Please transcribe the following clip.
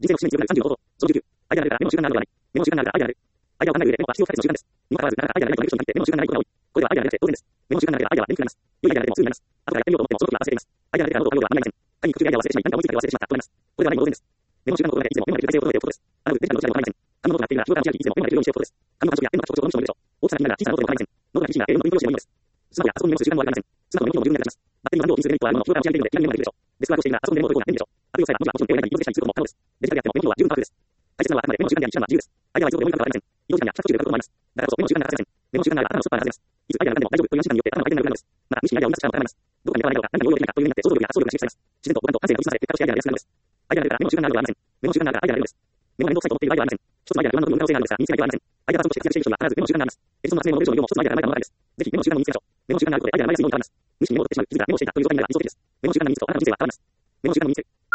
人生の節目に強くなる30の方法。その19。アイデアがあるからメモの習慣があるのではない。メモの習慣があるからアイデアがある。アイデアを考える上でメモは必要不可欠の習慣です。にもかかわらず、なかなかアイデアがないという人に限ってメモの習慣がないことが多い。これはアイデアがなくて当然です。メモの習慣があればアイデアは出にくくなります。良いアイデアが出てもすぐになります。後からやってみようと思ってもその時は忘れています。アイデアが出たらノートを書くようではあまりありません。単にくくるアイデアを忘れてしまい、何か思いついたけど忘れてしまったとなります。これがないも同然です。メモの習慣の心がけていつもメモができる体制を整えておくことです。あのデジタルの時代ではありません。紙のノートがあっているなら日常から持ち歩きいつもメモができるようにしておくことです。紙の感触やペンの書く特徴の人もいるでしょう。大きさが気になるなら小さなノートでも構いません。ノートが厳しいなら A4 のプリント用紙でもいいのです。スマホやパソコンにメモする習慣もありません。スマホのメモ機能も自分で選びます。バッテリーの残量を気にするメリットはあるものの、日常から持ち歩いているので気軽にメモができるでしょう。デスクワークをしているならパソコンでメモを取る方が便利でしょう。悪用さえば文字はもちろん手を入れないで移動でしたりすることも可能です。デジタルであってもメモは十分パワフルです。大切なのはあくまでメモの習慣であり、手段は自由です。アイデアはいつもメモに関わりません。移動時間や帰宅途中で書くこともあります。だからこそメモの習慣が欠かせません。メモの習慣があれば頭のスッパーが外れます。いつアイデアが何でも大丈夫という安心感によって頭の回転が良くなるのです。また無意識にアイデアを生み出す力も高まります。どこかに書かないだろうか、何が応用できないかというようになって想像力や発想力が刺激されます。自然と五感と感性が打ち出され結果としてアイデアが出やすくなるのです。アイデアが出るからメモの習慣があるのではありません。メモの習慣があるからアイデアが出るのです。メモは面倒くさいと思っているアイデアはありません。一つのアイデアが不安の時に無駄な可能性があるのですが、見つけないアイデアはありません。アイデアが不足して活躍している人には必ずメモの習慣があります。エジソンの発明も文章の用も一つのアイデアがない場合もあるのです。ぜひメモの習慣を身につけましょう。メモの習慣があることでアイデアが生まれやすいものに変わります。無意識にメモを取ってしまう、気づいたらメモをしていたという状態になる理想的です。メモの習慣が身につくとあなたの人生は変わります。メモの習慣の身につく。